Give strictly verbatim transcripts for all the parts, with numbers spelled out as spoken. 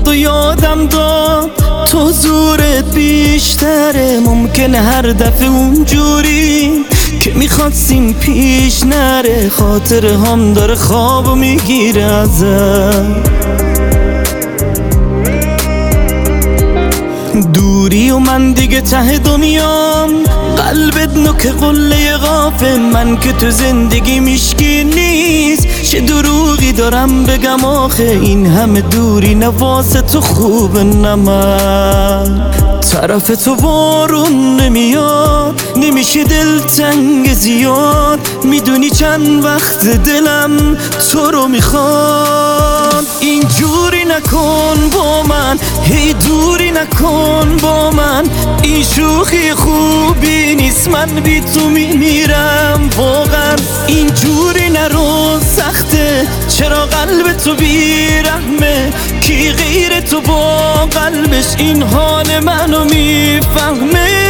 اومد و یادم داد تو زورت بیشتره. ممکنه هر دفعه اونجوری که میخواستیم پیش نره. خاطر هم داره خوابو میگیره ازم. دوری و من دیگه ته دنیام، قلبت نوک قله قافه. من که تو زندگی میشکی نیست، چه دروغی دارم بگم آخه. این همه دوری نواسه تو خوبه نه من. طرف تو بارون نمیاد، نمیشه دلتنگ زیاد. میدونی چند وقت دلم تو رو میخواد. اینجوری نکن با من، هی دوری نکن با من. این شوخی خوبی نیست، من بی تو میمیرم واقعا. اینجوری نرو سخته، چرا قلب تو بیرحمه. کی غیر تو با قلبش این حال منو میفهمه.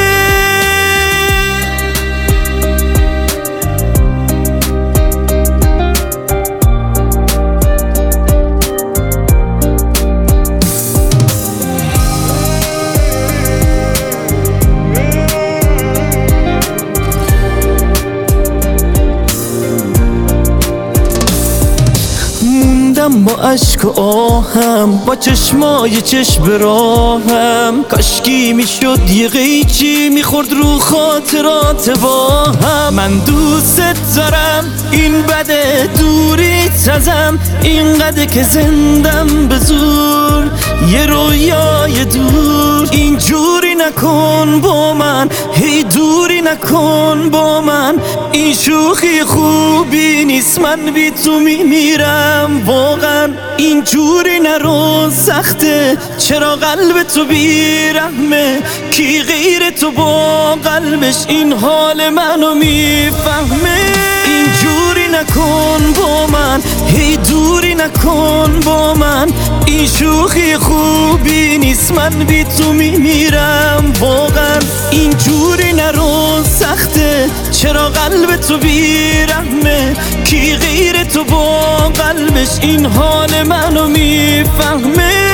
با عشق و آهم، با چشمای چشم براهم. کاشکی میشد یه قیچی میخورد رو خاطرات با هم. من دوست دارم، این بده دوری تزم. اینقدر که زندم به زور، یه رویای دور. اینجوری نکن با من، هی دوری نکن با من. این شوخی خوبی نیست، من بی تو میمیرم واقعا. اینجوری نرو سخته، چرا قلب تو بیرحمه. کی غیر تو با قلبش این حال منو میفهمه. اینجوری نکن با من، هی دوری نکن با من. این شوخی خوبی نیست، من بی تو میمیرم واقعا. اینجوری نرو سخته، چرا قلب تو بیرحمه. کی غیر تو با قلبش این حال منو میفهمه.